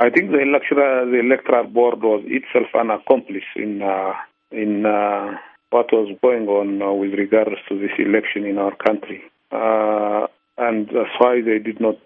I think the electoral board was itself an accomplice in what was going on with regards to this election in our country, and that's why they did not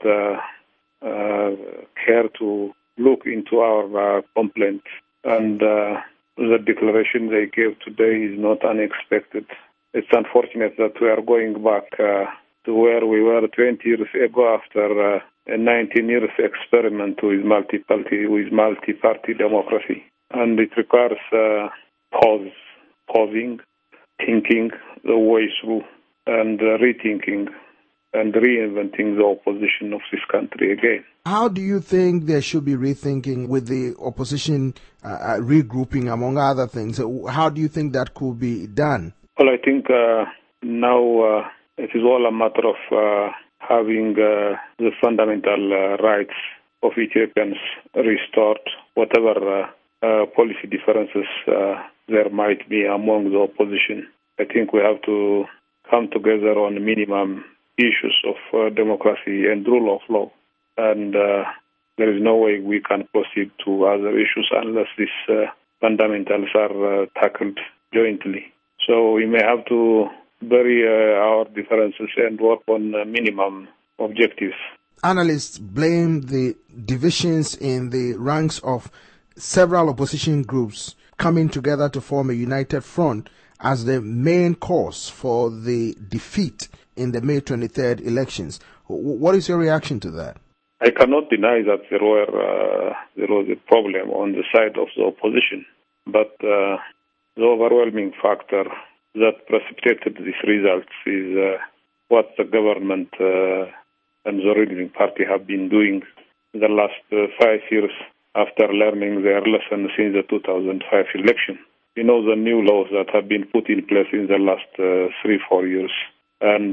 care to look into our complaint. And the declaration they gave today is not unexpected. It's unfortunate that we are going back to where we were 20 years ago after a 19 years experiment with multi-party democracy. And it requires pausing, thinking the way through, and rethinking and reinventing the opposition of this country again. How do you think there should be rethinking with the opposition regrouping, among other things? How do you think that could be done? Well, I think now it is all a matter of having the fundamental rights of Ethiopians restored, whatever policy differences there might be among the opposition. I think we have to come together on minimum issues of democracy and rule of law. And there is no way we can proceed to other issues unless these fundamentals are tackled jointly. So we may have to bury our differences and work on minimum objectives. Analysts blame the divisions in the ranks of several opposition groups coming together to form a united front as the main cause for the defeat in the May 23rd elections. What is your reaction to that? I cannot deny that there was a problem on the side of the opposition, but the overwhelming factor that precipitated these results is what the government and the ruling party have been doing in the last 5 years after learning their lesson since the 2005 election. You know, the new laws that have been put in place in the last 3-4 years, and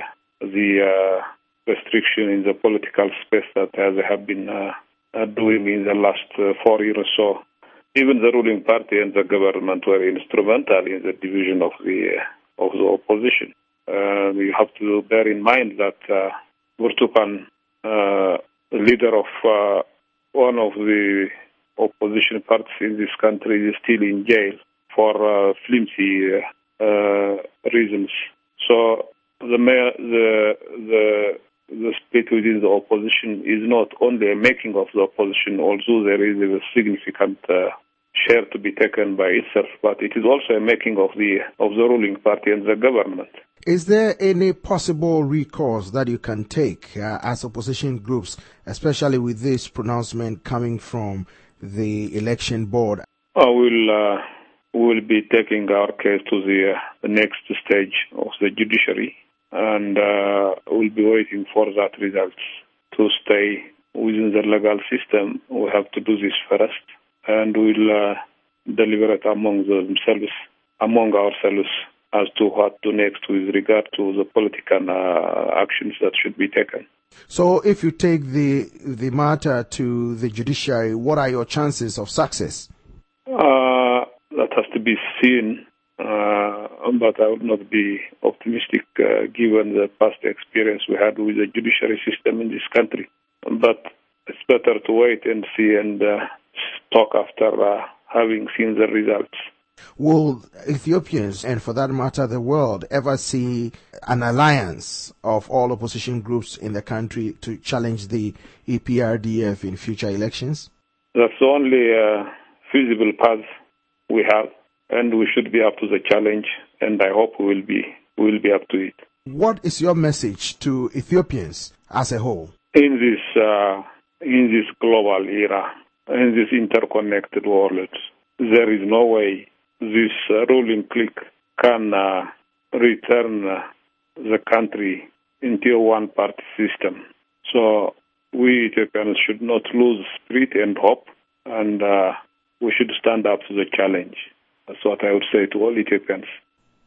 the restriction in the political space that they have been doing in the last 4 years or so. Even the ruling party and the government were instrumental in the division of the opposition. You have to bear in mind that Burtukan, leader of one of the opposition parties in this country, is still in jail for flimsy reasons. So the split within the opposition is not only a making of the opposition, although there is a significant share to be taken by itself, but it is also a making of the ruling party and the government. Is there any possible recourse that you can take as opposition groups, especially with this pronouncement coming from the election board? We'll be taking our case to the next stage of the judiciary, and we'll be waiting for that result. To stay within the legal system, we have to do this first, and we'll deliberate among ourselves as to what to next with regard to the political actions that should be taken. So if you take the matter to the judiciary, what are your chances of success? That has to be seen, but I would not be optimistic given the past experience we had with the judiciary system in this country. But it's better to wait and see and talk after having seen the results. Will Ethiopians, and for that matter the world, ever see an alliance of all opposition groups in the country to challenge the EPRDF in future elections? That's the only feasible path we have, and we should be up to the challenge, and I hope we will be up to it. What is your message to Ethiopians as a whole? In this global era, in this interconnected world, there is no way this ruling clique can return the country into a one-party system. So we Ethiopians should not lose spirit and hope, and we should stand up to the challenge. That's what I would say to all Ethiopians.